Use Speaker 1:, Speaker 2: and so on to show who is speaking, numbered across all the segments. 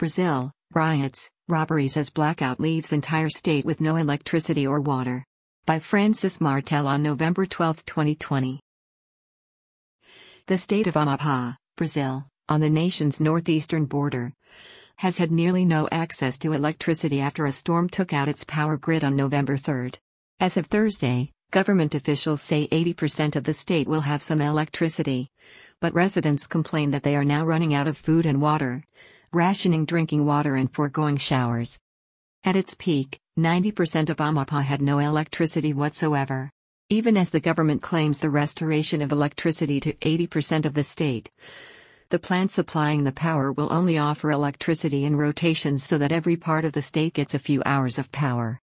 Speaker 1: Brazil, riots, robberies as blackout leaves entire state with no electricity or water. By Francis Martel on November 12, 2020. The state of Amapá, Brazil, on the nation's northeastern border, has had nearly no access to electricity after a storm took out its power grid on November 3. As of Thursday, government officials say 80% of the state will have some electricity, but residents complain that they are now running out of food and water, rationing drinking water and foregoing showers. At its peak, 90% of Amapá had no electricity whatsoever. Even as the government claims the restoration of electricity to 80% of the state, the plant supplying the power will only offer electricity in rotations so that every part of the state gets a few hours of power.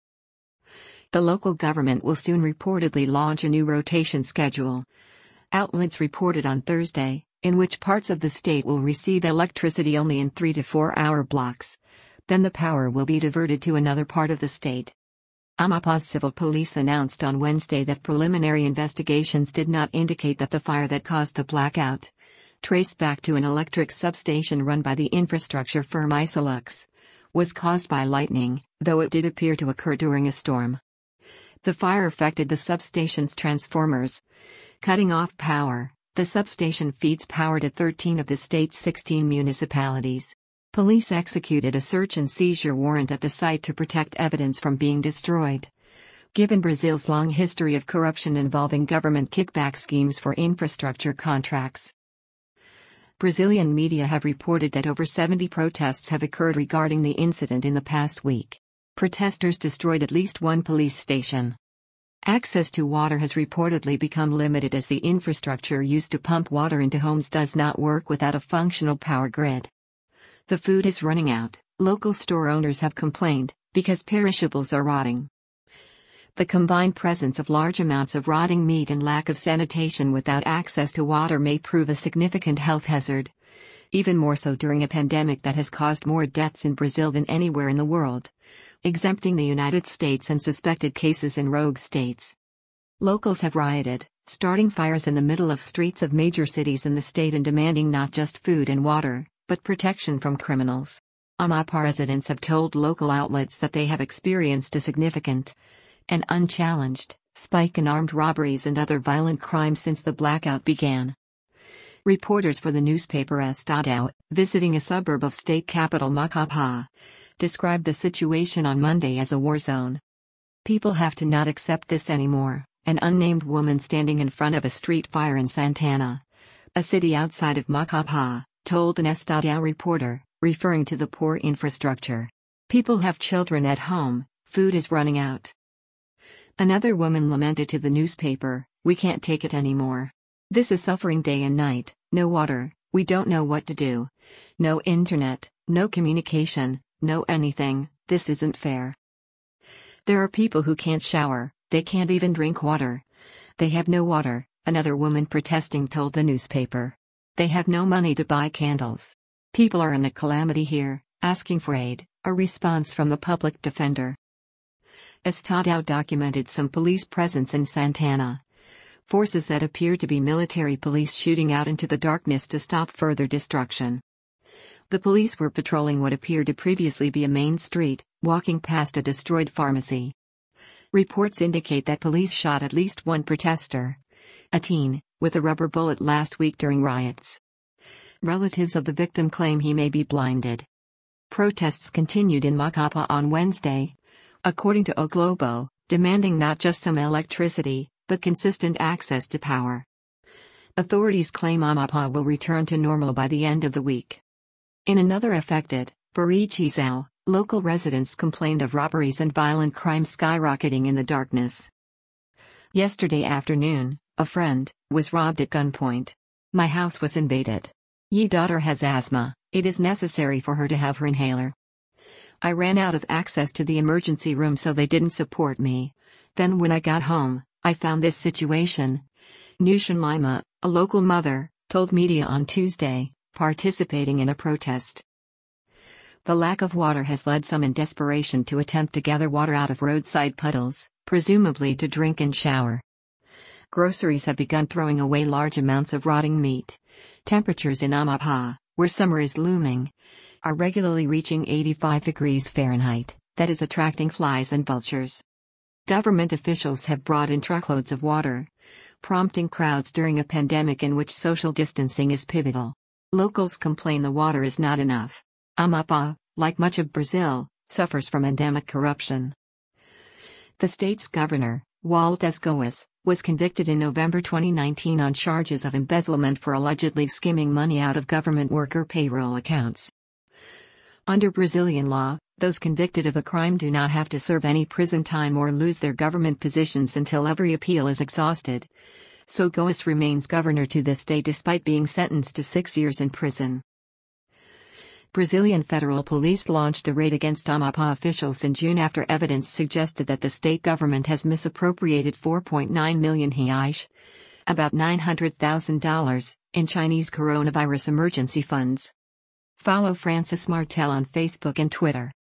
Speaker 1: The local government will soon reportedly launch a new rotation schedule, outlets reported on Thursday, in which parts of the state will receive electricity only in 3 to 4 hour blocks. Then the power will be diverted to another part of the state. Amapá's civil police announced on Wednesday that preliminary investigations did not indicate that the fire that caused the blackout, traced back to an electric substation run by the infrastructure firm Isolux, was caused by lightning, though it did appear to occur during a storm. The fire affected the substation's transformers, cutting off power. The substation feeds power to 13 of the state's 16 municipalities. Police executed a search and seizure warrant at the site to protect evidence from being destroyed. Given Brazil's long history of corruption involving government kickback schemes for infrastructure contracts, Brazilian media have reported that over 70 protests have occurred regarding the incident in the past week. Protesters destroyed at least one police station. Access to water has reportedly become limited as the infrastructure used to pump water into homes does not work without a functional power grid. The food is running out, local store owners have complained, because perishables are rotting. The combined presence of large amounts of rotting meat and lack of sanitation without access to water may prove a significant health hazard, even more so during a pandemic that has caused more deaths in Brazil than anywhere in the world, exempting the United States and suspected cases in rogue states. Locals have rioted, starting fires in the middle of streets of major cities in the state and demanding not just food and water, but protection from criminals. Amapá residents have told local outlets that they have experienced a significant and unchallenged spike in armed robberies and other violent crimes since the blackout began. Reporters for the newspaper Estadão, visiting a suburb of state capital Macapá, described the situation on Monday as a war zone. People have to not accept this anymore, an unnamed woman standing in front of a street fire in Santana, a city outside of Macapá, told an Estadão reporter, referring to the poor infrastructure. People have children at home, food is running out. Another woman lamented to the newspaper, "We can't take it anymore. This is suffering day and night, no water, we don't know what to do. No internet, no communication, no anything, this isn't fair. There are people who can't shower, they can't even drink water. They have no water," another woman protesting told the newspaper. "They have no money to buy candles. People are in a calamity here, asking for aid," a response from the public defender. Estadão documented some police presence in Santana. Forces that appear to be military police shooting out into the darkness to stop further destruction. The police were patrolling what appeared to previously be a main street, walking past a destroyed pharmacy. Reports indicate that police shot at least one protester, a teen, with a rubber bullet last week during riots. Relatives of the victim claim he may be blinded. Protests continued in Macapá on Wednesday, according to O Globo, demanding not just some electricity, but consistent access to power. Authorities claim Amapá will return to normal by the end of the week. In another affected, Burichizão, local residents complained of robberies and violent crime skyrocketing in the darkness. Yesterday afternoon, a friend was robbed at gunpoint. "My house was invaded. Ye daughter has asthma, it is necessary for her to have her inhaler. I ran out of access to the emergency room so they didn't support me. Then when I got home, I found this situation." Nushan Lima, a local mother, told media on Tuesday, participating in a protest. The lack of water has led some in desperation to attempt to gather water out of roadside puddles, presumably to drink and shower. Groceries have begun throwing away large amounts of rotting meat. Temperatures in Amapá, where summer is looming, are regularly reaching 85 degrees Fahrenheit, that is attracting flies and vultures. Government officials have brought in truckloads of water, prompting crowds during a pandemic in which social distancing is pivotal. Locals complain the water is not enough. Amapá, like much of Brazil, suffers from endemic corruption. The state's governor, Walter Goes, was convicted in November 2019 on charges of embezzlement for allegedly skimming money out of government worker payroll accounts. Under Brazilian law, those convicted of a crime do not have to serve any prison time or lose their government positions until every appeal is exhausted. So Goes remains governor to this day despite being sentenced to 6 years in prison. Brazilian federal police launched a raid against Amapá officials in June after evidence suggested that the state government has misappropriated 4.9 million reais, about $900,000, in Chinese coronavirus emergency funds. Follow Francis Martel on Facebook and Twitter.